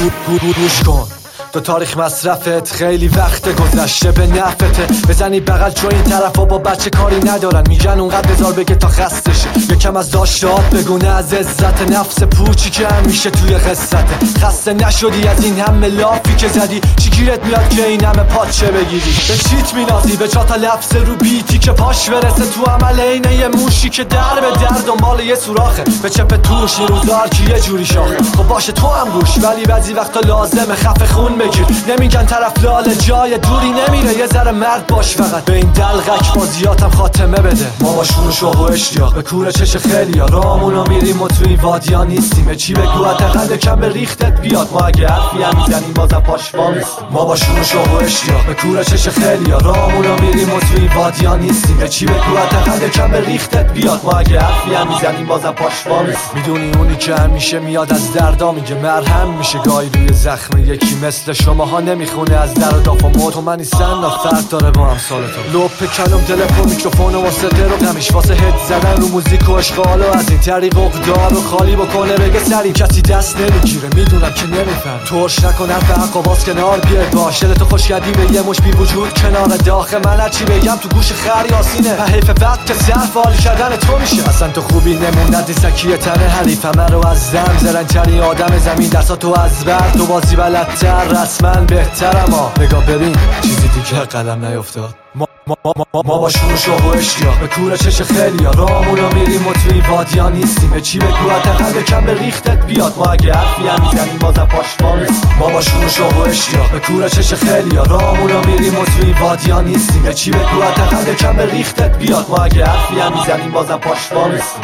گوش کن تو تاریخ مصرفت خیلی وقت گذشته به نفته. بزنی بغل چون این طرفا با بچه کاری ندارن، میگن اونقدر بذار بگه تا خستشه. یکم از داشتات بگونه از عزت نفس پوچی که همیشه توی قصته. خسته نشدی از این همه لافی که زدی؟ چی گیرت میاد که این همه پاچه بگیری؟ به چیت مینازی؟ به چاتا لفظ رو بیتی که پاش برسه تو عمل اینه یه موشی که در به در دنبال یه سوراخه. به چپ توش این روزا هر کی یه جوری شاخه. خب باشه تو هم روش، ولی بعضی وقتا لازمه خفه خون بگیر. نمیگن طرف لاله جای دوری نمیره، یه ذره مرد باش فقط. به این دلغک بازیاتم خاتمه بده. ما با شور و شوق و اشتیاق به کوره چش خیلیا رامونو میریم و توی وادیا نیستیم. چی بگو حداقل کم به ریختت بیاد. ما اگه حرفی هم میزنیم بازم پاشوا نیستیم. ما با شور و شوق و اشتیاق به کوره چش خیلیا رامونو میریم و توی وادیا نیستیم. چی بگو حداقل کم به ریختت بیاد. ما اگه حرفی هم میزنیم بازم پاشوا نیستیم. میدونی اونی که همیشه میاد از دردا میگه مرهم میشه گاهی روی زخم یکی مثل شماها نمیخونه از در و داف و موت. و منی سن فرق داره با امثال تو. لپ کلم دل پر میکروفون واسه در و غمش واسه هد زدن رو موزیک و اشغال و از این طریق اقدار رو خالی بکنه بگه سری کسی دست نمیگیره. میدونم که نمیفهم ترش نکن حرف حق و باز کنار بیه باش. دلتو خوش کردی به یه مش بی وجود کنار داخل من هرچی بگم تو گوش خر یاسینه. و حیف وقت که صرف حال کردن تو میشه. اصلا تو خوبی نموندت نیستکی تنه حریف همه رو از زن زرنگترین آدم زمین درسا تو از بر تو بازی بلدتر رسما بهتر. اما نگاه ببین چیزی دیگه قلم نیفتاد. ما با شور و شوق و اشتیاق به کوره چش خیلیا رامونو میریم و توی وادیا نیستیم. چی بگو حداقل کم به ریختت بیاد. ما اگه حرفی هم میزنیم بازم پاشوا نیستیم. ما با شور و شوق و اشتیاق به کوره چش خیلیا رامونو میریم و توی وادیا نیستیم. چی بگو حداقل کم به ریختت بیاد. ما اگه حرفی هم میزنیم بازم پاشوا نیستیم.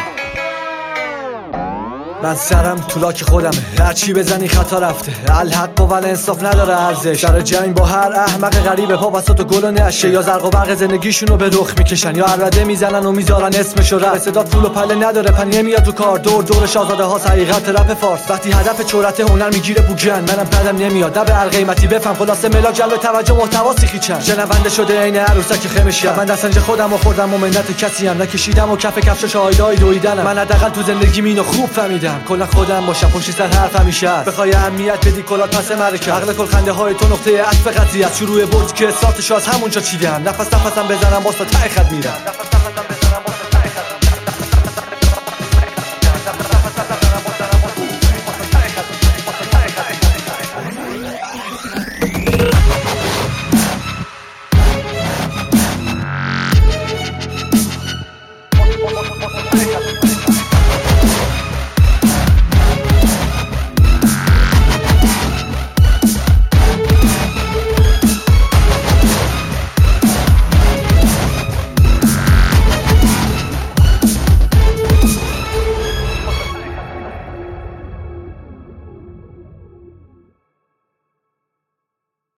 من سرم تو لاک خودمه، هرچی بزنی خطا رفته. الحق و انصاف نداره ارزش. در جنگ با هر احمق غریبه پا وسط و گل و نشه. یا زرق و برق زندگیشونو به رخ میکشن یا عربده میزنن و میذارن اسمشو رد. صدا طول و پله نداره پن نمیاد تو کار. دور شاهزاده ها حقیقت رپ فارس. وقتی هدف چورت هنر میگیره بوگن منم پدم نمیاد. نه به هر قیمتی بفهم خلاصه ملاک جلب توجه محتوا سیخی چند. شنونده شده عین عروسک خمشی. من دستنج خودمو خوردم و منت کسی هم نکشیدم و کف کفش شاهدای دویدنم. من حداقل تو زندگی اینو خوب فهمیدم. کلا خودم باشم پشت سر حرف همیشه است. بخوای اهمیت بدی کلات پس مرکه. عقل کل خنده های تو نقطه عطف قضیه است. شروع برد که ساتشو از همونجا چیدم. نفسم بزنم باز تا ته خط میرم.